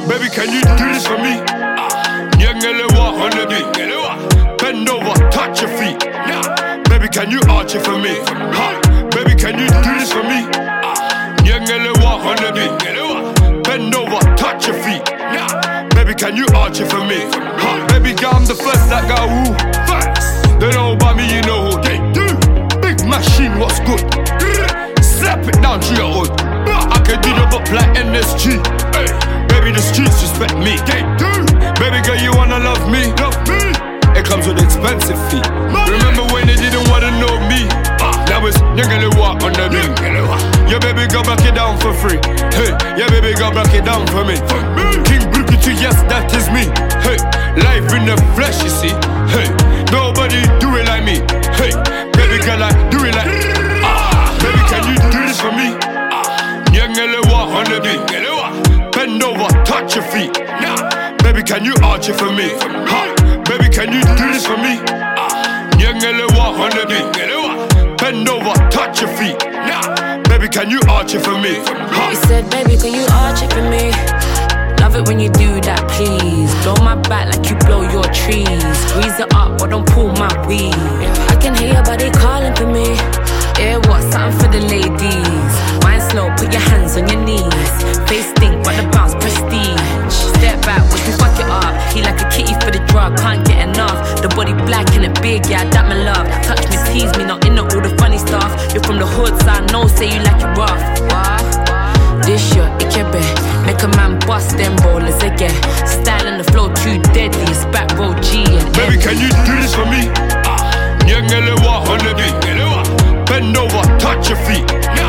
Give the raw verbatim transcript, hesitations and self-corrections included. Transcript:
Baby, can you do this for me? Nyangele walk on the beat. Bend over, touch your feet. Baby, can you arch it for me? Ha. Baby, can you do this for me? Nyangele walk on the beat. Bend over, touch your feet. Baby, can you arch it for me? Ha. Baby, girl, I'm the first that got woo. First. They know about me, you know who they do. Big machine, what's good? Slap it down to your hood. I can do the book like N S G. Hey. Baby, the streets respect me. They do. Baby girl, you wanna love me? Love me. It comes with expensive fee. Money. Remember when they didn't wanna know me? Ah. That was Nyangele walk on the beat. Yeah, baby girl, break it down for free. Hey, yeah, baby girl, break it down for me. For me. King Brukutu, yes, that is me. Hey, life in the flesh, you see. Hey, nobody do it like me. Hey, baby girl, I do it like. Ah, baby, can you do this for me? Nyangele walk on the beat. Bend over, touch your feet. Baby, can you arch it for me? Ha. Baby, can you do this for me? Nyangele walk on the beat. Bend over, touch your feet. Baby, can you arch it for me? Ha. He said, baby, can you arch it for me? Love it when you do that, please. Blow my back like you blow your trees. Squeeze it up, but don't pull my weed. I can hear your body calling for me. Yeah, what? Something for the ladies. Mind slow, put your hands on your knees. Face stink, but the bounce prestige. Step back, we can fuck it up. He like a kitty for the drug, can't get enough. The body black and it big, yeah, that my love. Touch me, tease me, not into all the funny stuff. You're from the hood, so I know, say you like it rough. What? This your Ikebe. Make a man bust them rollers again. Style and the flow too deadly. It's back row G and baby, can you do this for me? Nyangele walk on the beat. Bend over, touch your feet.